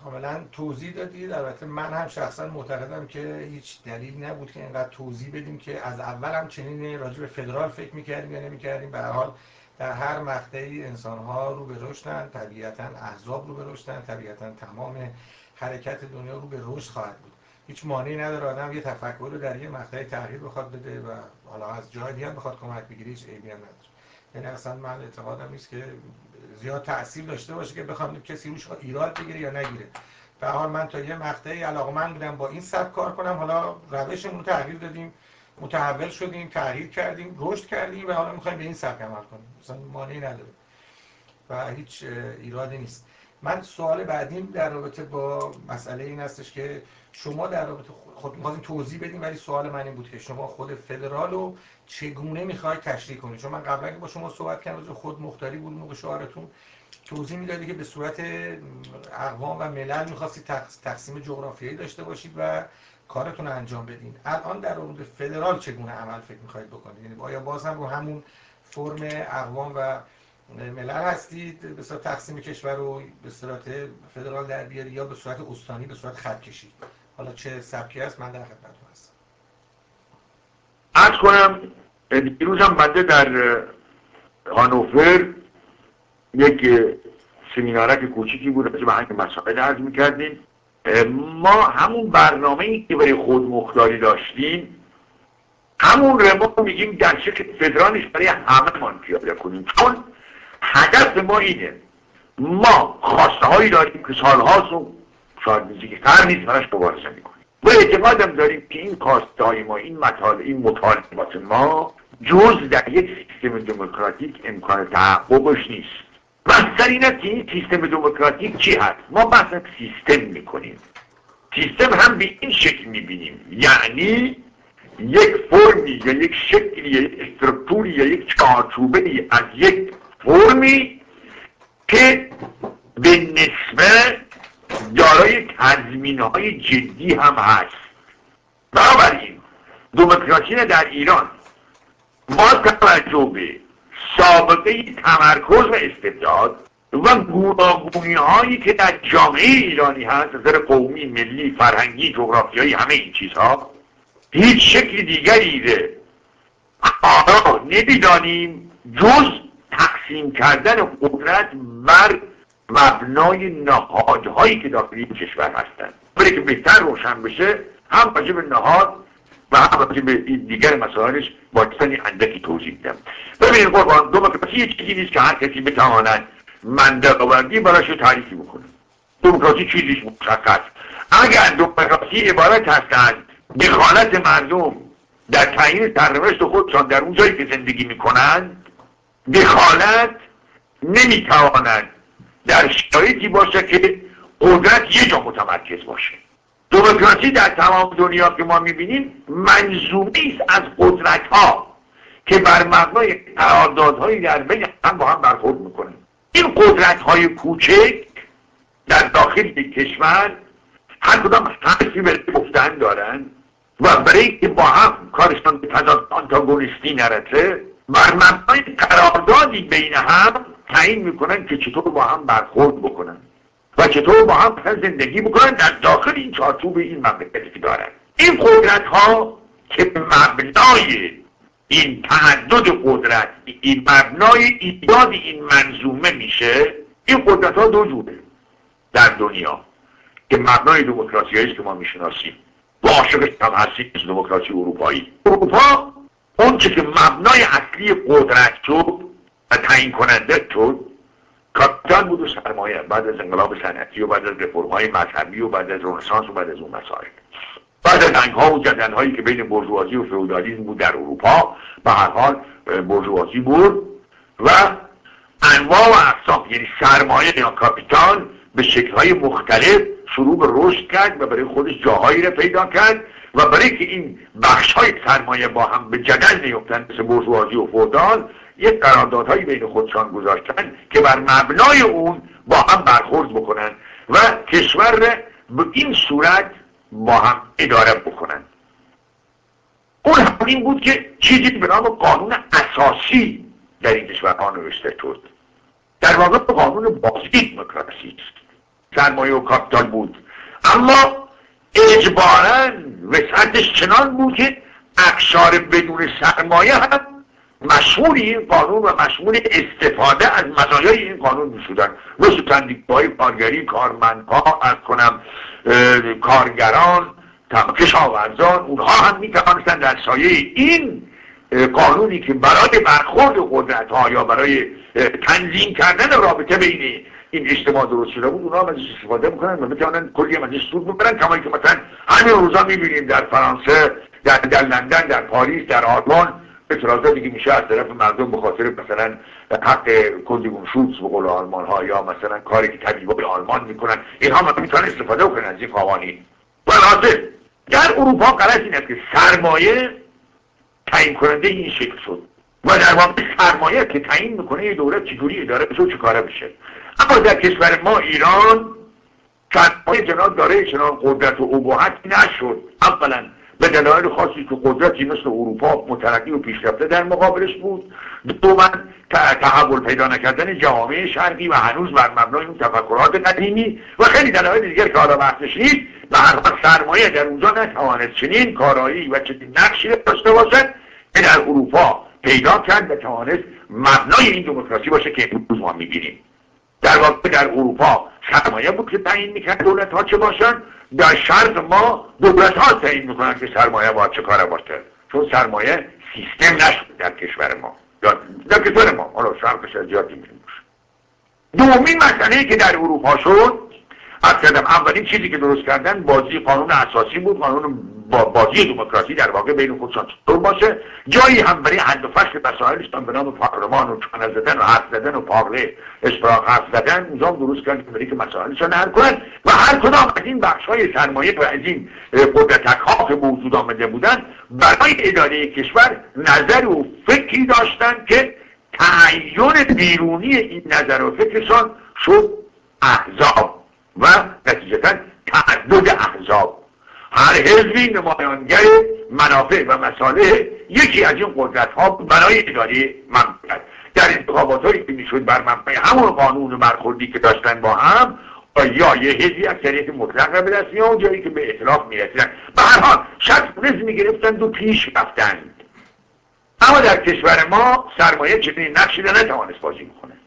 کاملا توضیح دادید. البته من هم شخصا معتقدم که هیچ دلیل نبود که اینقدر توضیح بدیم که از اول هم چنین راجع به فدرال فکر میکردیم یا نمیکردیم. به هر حال در هر مقطعی انسان‌ها رو به رشدن، طبیعتاً احزاب رو به رشدن، طبیعتاً تمام حرکت دنیا رو به رشد خواهد بود. هیچ مانعی نداره آدم یه تفکر رو در یه مقطعی تغییر بخواد بده و حالا از جای دیگه هم بخواد کمک بگیره، هیچ عیبی هم نداره. یعنی اصلا من اعتقادم نیست که زیاد تأثیر داشته باشه که بخوام کسی روش ایراد بگیره یا نگیره. به هر حال من تا یه مقطعی علاقه‌مند بودم با این سبک کار کنم، حالا روشمون رو تغییر دادیم، متحول شدیم، تغییر کردیم، رشد کردیم و حالا می‌خوایم به این سبک عمل کنیم. مثلا مانعی نداره و هیچ ایرادی نیست. من سوال بعدیم در رابطه با مسئله این هستش که شما در رابطه خود می‌خواستین توضیح بدین، ولی سوال من این بود که شما خود فدرال رو چگونه می‌خواید تشریح کنید؟ چون من قبلا که با شما صحبت کردم راجع خود مختاری بود موقع شعارتون، توضیح میدادی که به صورت اقوام و ملل می‌خواستید تقسیم جغرافیایی داشته باشید و کارتون رو انجام بدین. الان در مورد فدرال چگونه عمل فکر می‌خواید بکنید؟ یعنی آیا باز هم رو همون فرم اقوام و ملل هستید به صورت تقسیم کشور رو به صورت فدرال در بیاری، یا به صورت استانی، به صورت خط کشی؟ حالا چه سبکی هست من در خدمتتون هستم. عرض کنم دیروز هم بنده در هانوفر یک سمینارک کوچیکی بود راجع به همین مسائل عرض می‌کردیم. ما همون برنامه‌ای که برای خودمختاری داشتیم همون رو میگیم در شکل فدرالیش برای همه من پیاده کنیم، چون هدف ما اینه. ما خواسته هایی داریم که سالهاست و شاید میزی قرنی براش مبارزه میکنیم و اعتقادم داریم که این خواسته های ما، این مطالبات ما جز در یک سیستم دموکراتیک امکان تحققش نیست. بحث این است که این سیستم دموکراتیک چی هست؟ ما بحث سیستم میکنیم. سیستم هم به این شکل میبینیم، یعنی یک فرمی یا یک شکلی یا یک استرکتوری یا یک چارچوبه از یک فرمی که به نسبت دارای تضمین‌های جدی هم هست. بنابراین دموکراسی در ایران با توجه به سابقه تمرکز و استبداد و گوناگونی هایی که در جامعه ایرانی هست، از نظر قومی، ملی، فرهنگی، جغرافیایی، همه این چیزها، هیچ شکل دیگری ره کارا نمیدانیم جز تقسیم کردن قدرت بر مبنای نهادهایی که داخل این کشور هستند. برای که بهتر روشن بشه هم راجع به نهاد و هم راجع به دیگر مسائلش با کسانی اندکی توضیح میدم. ببینید قربان، دموکراسی یه چیزی نیست که هر کسی بتواند منطق آوردی براش رو تعریفی بکنه. دموکراسی چیزیش مشخص. اگر دموکراسی عبارت هست از دخالت مردم در تعیین سرنوشت خودشان در اون جایی که زندگی میکنند، دخالت نمیتواند در شرایطی باشه که قدرت یه جا متمرکز باشه. دموکراسی در تمام دنیا که ما میبینیم منظومه است از قدرت ها که بر مبنای قراردادهایی در بین هم با هم برخورد میکنن. این قدرت های کوچک در داخل یک کشور هر کدام حرفی برای گفتن دارن و برای که با هم کارشان به تضاد آنتاگونیستی نرسه بر مبنای قراردادی بین هم تعیین میکنن که چطور با هم برخورد بکنن و چطور با هم زندگی بکنن در داخل این چارچوب این مملکتی که دارن. این قدرت ها که مبنای این تعدد قدرت، این مبنای ایجاد این منظومه میشه، این قدرت ها دو جوره در دنیا که مبنای دموکراسی هاییست که ما میشناسیم و عاشقش هم هستیم، از دموکراسی اروپایی. اروپا اون چه که مبنای اصلی قدرت شد و تعیین کننده شد کاپیتال بود و سرمایه، بعد از انقلاب صنعتی و بعد از رفرم‌های مذهبی و بعد از رنسانس و بعد از اون مسائل، بعد از جنگ‌ها و جدل‌هایی که بین بورژوازی و فئودالیسم بود در اروپا، به هر حال بورژوازی بود و انواع و اقسام، یعنی سرمایه یا کاپیتال به شکل‌های مختلف شروع به رشد کرد و برای خودش جاهایی را پیدا کرد و برای که این بخش‌های سرمایه با هم به جدل نیفتند مثل بورژوازی و فئودال، یک قراردادهایی بین خودشان گذاشتن که بر مبنای اون با هم برخورد بکنن و کشور را به این صورت با هم اداره بکنن. اون همین بود که چیزی به نام قانون اساسی در این کشور نوشته شد. در واقع قانون بازی دموکراسی است. سرمایه و کاپیتال بود، اما اجباراً وسعتش چنان بود که اقشار بدون سرمایه هم مشمول این قانون و مشمول استفاده از مزایای این قانون میشدن، مثل سندیکاهای کارگری، کارمندها، کارگران، کشاورزان. اونها هم میتوانستند در سایه این قانونی که برای برخورد قدرت ها یا برای تنظیم کردن رابطه بین این اجتماع درست شده بود، اونها هم ازش استفاده میکنن و بتوانن کلی هم ازش سود ببرن، کما که مثلا همین روزا میبینیم در فرانسه، در لندن، در پاریس، در آلمان اعتراضاتی که میشه از طرف مردم به خاطر مثلا حق کندگون شوتس به قول آلمان ها، یا مثلا کاری که طبیبای آلمان میکنن، اینها هم میتونن استفاده کنن از این قوانین. خلاصه در اروپا غلط این است که سرمایه تعیین کننده این شکل شد و در واقع سرمایه که تعیین میکنه یه دولت چجوری اداره بشه و چه کاره بشه. اما در کشور ما ایران سرمایه چنان داره چنان قدرت و ابهت نشد. اولا به دلایل خاصی که قدرتی مثل اروپا مترقی و پیشرفته در مقابلش بود، دوما تحول پیدا نکردن جوامع شرقی و هنوز بر مبنای اون تفکرات قدیمی و خیلی دلایل دیگر که حالا بحثش نیست. به هر حال سرمایه در اونجا نتوانست چنین کارایی و چنین نقشی داشته باشد که در اروپا پیدا کرد و توانست مبنای این دموکراسی باشه که امروز ما می‌بینیم. در واقع در اروپا سرمایه بود که تعیین میکرد دولت ها چه باشن، در شرق ما دولت ها تعیین میکنن که سرمایه باید چه کاره باشه، چون سرمایه سیستم نشد در کشور ما یا در کشور ما، حالا شرقش از زیادی میتونیم باشه. دومین مسئله که در اروپا شد، اولین چیزی که درست کردن بازی قانون اساسی بود، قانون بازی دموکراسی در واقع بین خودشان چطور باشه، جایی هم برای حل و فصل مسائلشان به نام پارلمان و چانه زدن و حرف زدن و پارله اشتراک حرف زدن، نظام درست کردن برای که مسائلشان حل کنن و هر کدام از این بخش‌های سرمایه و از این قدرت‌ها که موجود آمده بودن برای اداره کشور نظر و فکری داشتن که تعین بیرونی این نظر و فکرشان شد احزاب و نتیجتاً تعدد احزاب. هر حزبی نمایانگر منافع و مصالح یکی از این قدرت ها برای اداره مملکت. در انتخابات هایی که میشد بر مبنای همون قانون برخوردی که داشتن با هم، یا یه حزبی اکثریت مطلق را به دست می‌آورد، جایی که به ائتلاف می‌رسیدن. به هر حال شکل می‌گرفتند و پیش رفتند. اما در کشور ما سرمایه چنین نقشی را نتوانست بازی بکنه.